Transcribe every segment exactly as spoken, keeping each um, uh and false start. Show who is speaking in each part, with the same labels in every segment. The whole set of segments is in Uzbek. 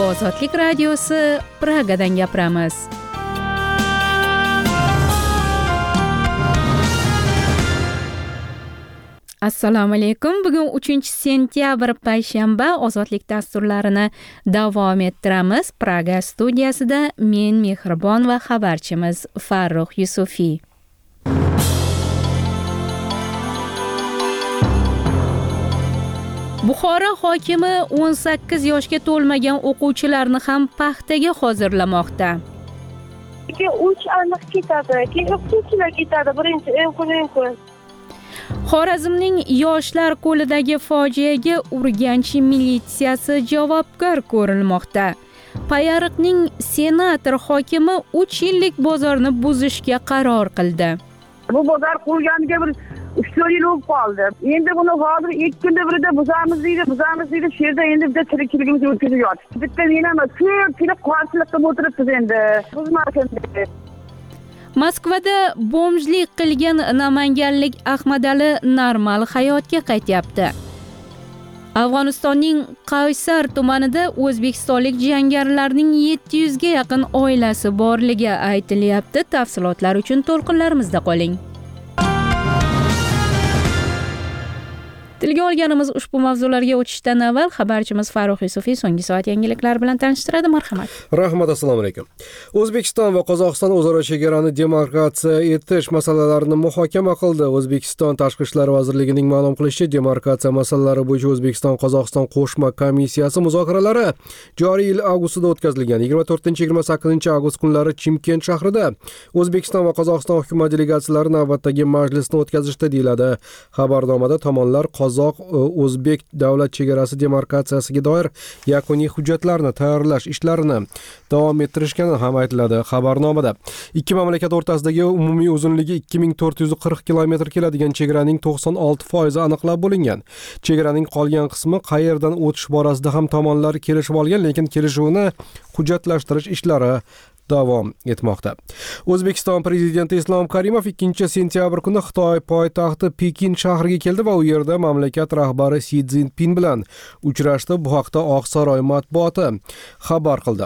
Speaker 1: Ozodlik radiosi Pragadan gapiramiz. Assalomu alaykum. Bugun uchinchi sentyabr payshanba Ozodlik dasturlarini davom ettiramiz. Praga studiyasida men Mehribon va xabarchimiz Farruh Yusufiy. Buxoro hokimi o'n sakkiz yoshga to'lmagan o'quvchilarni ham paxtaga hozirlamoqda.
Speaker 2: uch aniq ketadi, keyin o'qituvchilar ketadi, birinchi eng kun.
Speaker 1: Xorazmning Yoshlar ko'lidagi fojiaga Urganch militsiyasi javobgar ko'rilmoqda. Payariqning senator hokimi uch yillik bozorni buzishga qaror qildi.
Speaker 2: Bu bozor qurganiga bir uch to'rt yil bo'lib qoldi. Endi buni hozir ikki kunda birida buzamiz deydi, buzamiz deydi. Shu yerda endi bitta tirikchiligimiz o'tkazib yotibdi. Bitta men ham ko'p kelib qarshilik qilib o'tiribmiz endi. Buzmasin dedi.
Speaker 1: Moskvada bomjlik qilgan namanganlik Ahmadali normal hayotga qaytyapti. Afg'onistonning Qaysar tumanida o'zbekistonlik jangarilarning yetti yuz ga yaqin oilasi borligi aytilyapti. Tafsilotlar uchun to'lqinlarimizda qoling. Tilga olganimiz ushbu mavzularga o'tishdan avval xabarchimiz Farruh Yusufiy so'nggi soat yangiliklari bilan tanishtiradi. Marhamat.
Speaker 3: Rahmat, assalomu alaykum. O'zbekiston va Qozog'iston o'zaro chegarani demarkatsiya etish masalalarini muhokama qildi. O'zbekiston Tashqi ishlar vazirligining ma'lum qilishicha, demarkatsiya masalalari bo'yicha O'zbekiston-Qozog'iston qo'shma komissiyasi muzokaralari joriy yil avgustida o'tkazilgan. yigirma to'rtinchi yigirma sakkizinchi avgust kunlari Chimkent shahrida O'zbekiston va Qozog'iston hukumat delegatsiyalari navbatdagi majlisni o'tkazishdi deyiladi. Xabarnomada tomonlar Qozoq-O'zbek davlat chegarasi demarkatsiyasiga doir yakuniy hujjatlarni tayyorlash ishlarini davom ettirishgani ham aytiladi. Xabarnomada ikki mamlakat o'rtasidagi umumiy uzunligi ikki ming to'rt yuz qirq kilometr keladigan chegaraning to'qson olti foizi aniqlab bo'lingan. Chegaraning qolgan qismi qayerdan o'tish borasida ham tomonlar kelishib olgan, lekin kelishuvni hujjatlashtirish ishlari davom etmoqda. O'zbekiston prezidenti Islom Karimov ikkinchi sentyabr kuni Xitoy poytaxti Pekin shahriga keldi va u yerda mamlakat rahbari Si Szinpin bilan uchrashdi. Bu haqda Oq saroy matbuoti xabar qildi.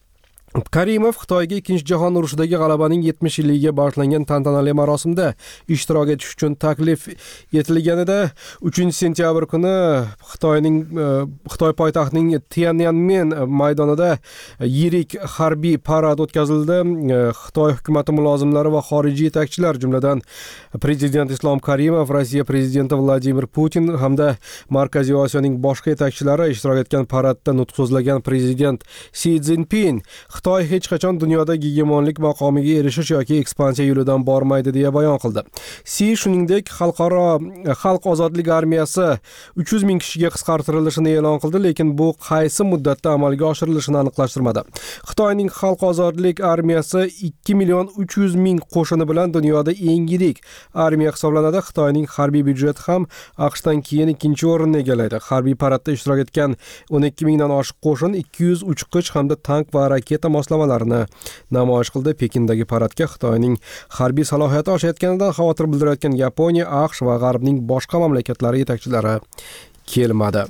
Speaker 3: Karimov Xitoyga Ikkinchi jahon urushidagi g'alabaning yetmish yilligiga bag'ishlangan tantanali marosimda ishtirok etish uchun taklif etilganida uchinchi sentyabr kuni Xitoyning Xitoy poytaxtining Tiananmen maydonida yirik harbiy parad o'tkazildi. Xitoy hukumati mulozimlari va xorijiy yetakchilar, jumladan prezident Islom Karimov, Rossiya prezidenti Vladimir Putin hamda Markaziy Osiyoning boshqa yetakchilari ishtirok etgan paradda nutq so'zlagan prezident Si Szinpin Xitoy hech qachon dunyoda hegemonlik maqomiga erishish yoki ekspansiya yo'lidan bormaydi deya bayon qildi. Si shuningdek xalqaro xalq ozodlik armiyasi uch yuz ming kishiga qisqartirilishini e'lon qildi, lekin bu qaysi muddatda amalga oshirilishini aniqlashtirmadi. Xitoyning xalq ozodlik armiyasi ikki million uch yuz ming qo'shini bilan dunyoda eng yirik armiya hisoblanadi. Xitoyning harbiy byudjeti ham AQShdan keyin ikkinchi o'rinni egallaydi. Harbiy paradda ishtirok etgan o'n ikki mingdan oshiq qo'shin ikki yuz uchqich hamda tank va raketa moslamalarini namoyish qildi. Pekindagi paradga Xitoyning harbiy salohiyati oshayotganidan xavotir bildirayotgan Yaponiya, AQSh va G'arbning boshqa mamlakatlari yetakchilari kelmadi.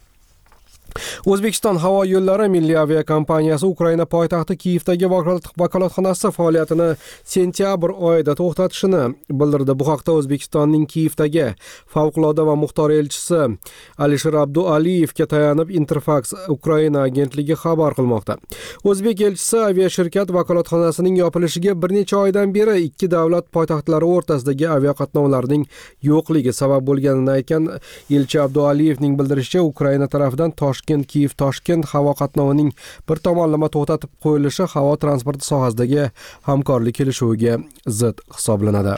Speaker 3: O'zbekiston havo yo'llari milliy aviakompaniyasi Ukraina poytaxti Kiyevdagi vakolatxonasi faoliyatini sentyabr oyida to'xtatishini bildirdi. Bu haqda O'zbekistonning Kiyevdagi favqulodda va muxtor elchisi Alisher Abdualiyevga tayanib Interfax Ukraina agentligi xabar qilmoqda. O'zbek elchisi aviashirkat vakolatxonasining yopilishiga bir necha oydan beri ikki davlat poytaxtlari o'rtasidagi aviaqatnovlarning yo'qligi sabab bo'lganini aytgan elchi Abdualiyevning bildirishicha, Ukraina tarafidan Toshkent Kiyev Toshkent havo qatnovining bir tomonlama to'xtatib qo'yilishi havo transporti sohasidagi hamkorlik kelishuviga zid hisoblanadi.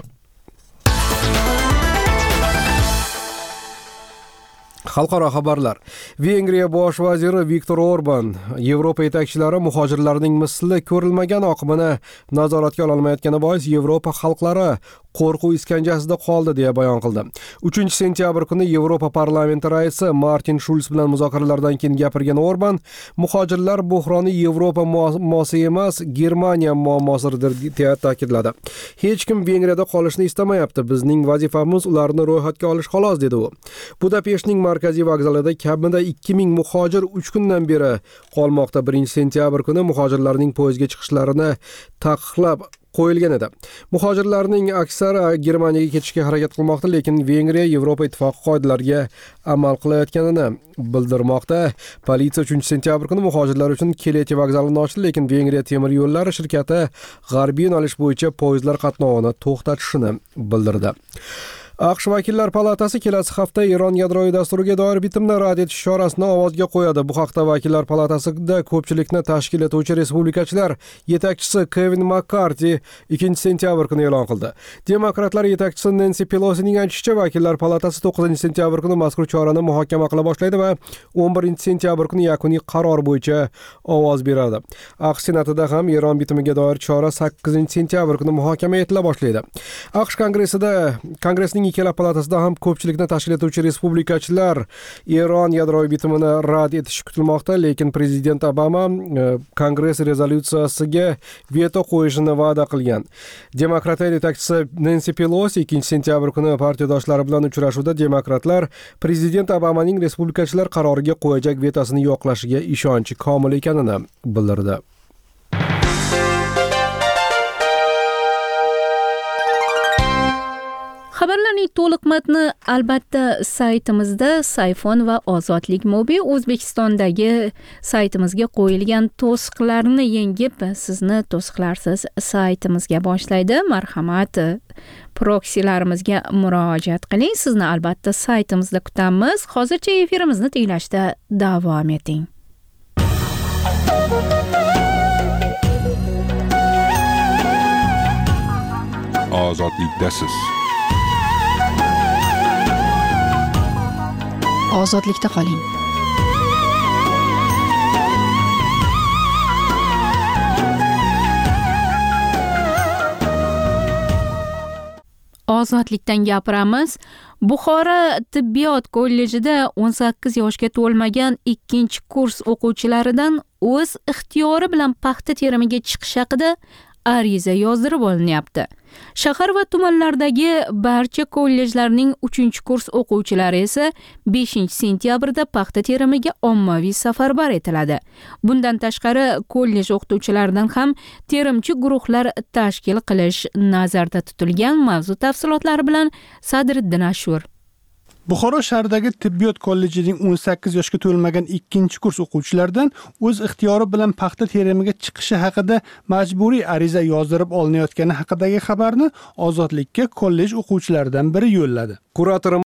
Speaker 3: Xalqaro xabarlar. Vengriya bosh vaziri Viktor Orban Yevropa yetakchilari muhojirlarning misli ko'rilmagan oqimini nazoratga ola olmayotgani bois Yevropa xalqlari qo'rquv iskanjasida qoldi deya bayon qildi. uchinchi sentyabr kuni Yevropa parlamenti raisi Martin Schulz bilan muzokaralardan keyin gapirgan Orban, muhojirlar buhroni Yevropa muammosi emas, Germaniya muammosidir deya ta'kidladi. Hech kim Vengriyada qolishni istamayapti. Bizning vazifamiz ularni ro'yxatga olish xolos dedi u. Budapeshtning markaziy vokzalida kamida ikki ming muhojir uch kundan beri qolmoqda. birinchi sentyabr kuni muhojirlarning poyezdga chiqishlarini taqiqlab qo'yilgan edi. Muhojirlarning aksari Germaniyaga ketishga harakat qilmoqda, lekin Vengriya Yevropa ittifoqi qoidalariga amal qilayotganini bildirmoqda. Politsiya uchinchi sentyabr kuni muhojirlar uchun Keleti vokzalini ochdi, lekin Vengriya temir yo'llari shirkati g'arbiy yo'nalish bo'yicha poyezdlar qatnovini to'xtatishini bildirdi. AQSh Vakillar palatasi kelasi hafta Eron yadroviy dasturiga doir bitimni rad etish chorasini ovozga qo'yadi. Bu haqda Vakillar palatasida ko'pchilikni tashkil etuvchi respublikachilar yetakchisi Kevin Makkarti ikkinchi sentyabr kuni e'lon qildi. Demokratlar yetakchisi Nancy Pelosining aytishicha, Vakillar palatasi to'qqizinchi sentyabr kuni mazkur chorani muhokama qila boshlaydi va o'n birinchi sentyabr kuni yakuniy qaror bo'yicha ovoz beradi. AQSh senatida ham Eron bitimiga doir chora sakkizinchi sentyabr kuni muhokama etila boshlaydi. AQSh kongressida kongressning ikkala palatasida ham ko'pchilikni tashkil etuvchi respublikachilar Eron yadroviy bitimini rad etishi kutilmoqda, lekin prezident Obama kongress rezolyutsiyasiga veto qo'yishini va'da qilgan. Demokratlar yetakchisi Nancy Pelosi ikkinchi sentyabr kuni partiyadoshlari bilan uchrashuvda demokratlar prezident Obamaning respublikachilar qaroriga qo'yajak vetosini yo'qlashiga ishonchi komil ekanini bildirdi.
Speaker 1: Xabarlarning to'liq matni albatta saytimizda Sayfon va Ozodlik Mobi O'zbekistondagi saytimizga qo'yilgan to'siqlarni yengib sizni to'siqlarsiz saytimizga boshlaydi. Marhamat, proksilarimizga murojaat qiling. Sizni albatta saytimizda kutamiz. Hozircha efirimizni tinglashda davom eting.
Speaker 4: Ozodlikdasiz.
Speaker 1: Ozodlikda qoling. Ozodlikdan gapiramiz. Buxoro tibbiyot kollejida o'n sakkiz yoshga to'lmagan ikkinchi kurs o'quvchilaridan o'z ixtiyori bilan paxta terimiga chiqish haqida ariza yozdirib olinyapti. Shahar va tumanlardagi barcha kollejlarning uchinchi kurs o'quvchilari esa beshinchi sentyabrda paxta terimiga ommaviy safarbar etiladi. Bundan tashqari kollej o'qituvchilaridan ham terimchi guruhlar tashkil qilish nazarda tutilgan. Mavzu tafsilotlari bilan Sadriddin Ashur.
Speaker 5: Buxoro shahridagi tibbiyot kollejining o'n sakkiz yoshga to'lmagan ikkinchi kurs o'quvchilaridan o'z ixtiyori bilan paxta terimiga chiqishi haqida majburiy ariza yozdirib olinayotgani haqidagi xabarni Ozodlikka kollej o'quvchilaridan biri yo'lladi.
Speaker 3: Kurator